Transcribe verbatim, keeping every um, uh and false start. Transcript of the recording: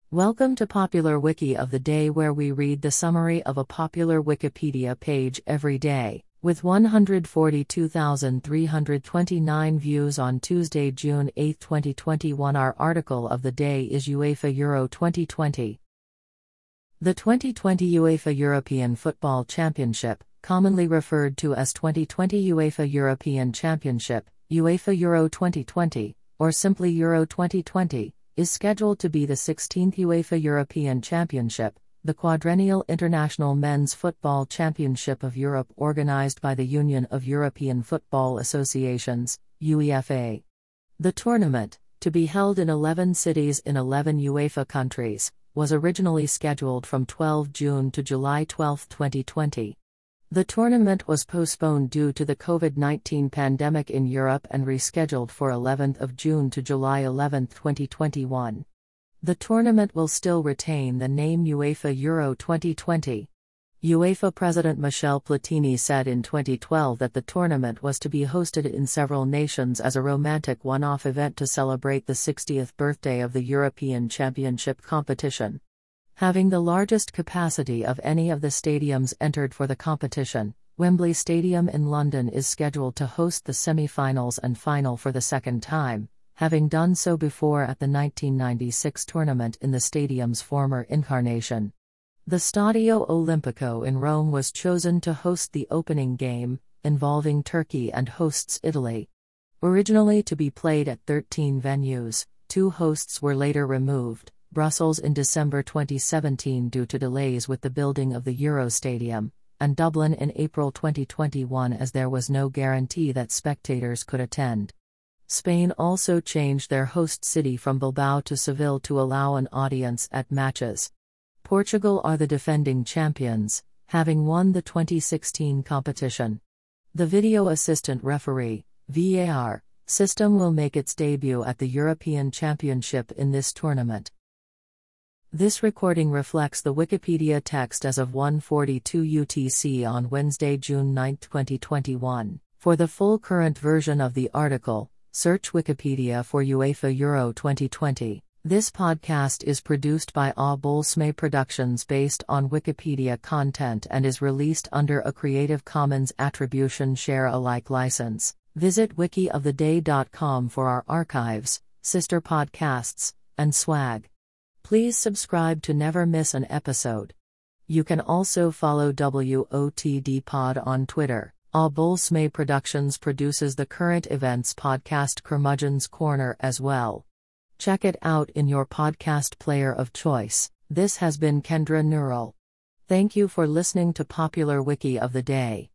Welcome to Popular Wiki of the Day, where we read the summary of a popular Wikipedia page every day. With one hundred forty-two thousand three hundred twenty-nine views on Tuesday, June eighth, twenty twenty-one, our article of the day is UEFA Euro twenty twenty. The twenty twenty UEFA European Football Championship, commonly referred to as twenty twenty UEFA European Championship, UEFA Euro twenty twenty, or simply Euro twenty twenty, is scheduled to be the sixteenth UEFA European Championship, the quadrennial international men's football championship of Europe organized by the Union of European Football Associations, UEFA. The tournament, to be held in eleven cities in eleven UEFA countries, was originally scheduled from the twelfth of June to July twelfth, twenty twenty. The tournament was postponed due to the COVID nineteen pandemic in Europe and rescheduled for eleventh of June to July eleventh, twenty twenty-one. The tournament will still retain the name UEFA Euro twenty twenty. UEFA President Michel Platini said in twenty twelve that the tournament was to be hosted in several nations as a romantic one-off event to celebrate the sixtieth birthday of the European Championship competition. Having the largest capacity of any of the stadiums entered for the competition, Wembley Stadium in London is scheduled to host the semi-finals and final for the second time, having done so before at the nineteen ninety-six tournament in the stadium's former incarnation. The Stadio Olimpico in Rome was chosen to host the opening game, involving Turkey and hosts Italy. Originally to be played at thirteen venues, two hosts were later removed. Brussels in December twenty seventeen due to delays with the building of the Eurostadium, and Dublin in April twenty twenty-one as there was no guarantee that spectators could attend. Spain also changed their host city from Bilbao to Seville to allow an audience at matches. Portugal are the defending champions, having won the twenty sixteen competition. The Video Assistant Referee, V A R, system will make its debut at the European Championship in this tournament. This recording reflects the Wikipedia text as of one forty-two U T C on Wednesday, June ninth, twenty twenty-one. For the full current version of the article, search Wikipedia for UEFA Euro twenty twenty. This podcast is produced by A Bolsme Productions based on Wikipedia content and is released under a Creative Commons Attribution Share Alike license. Visit wiki of the day dot com for our archives, sister podcasts, and swag. Please subscribe to never miss an episode. You can also follow W O T D Pod on Twitter. A Bolsme Productions produces the current events podcast Curmudgeon's Corner as well. Check it out in your podcast player of choice. This has been Kendra Neural. Thank you for listening to Popular Wiki of the Day.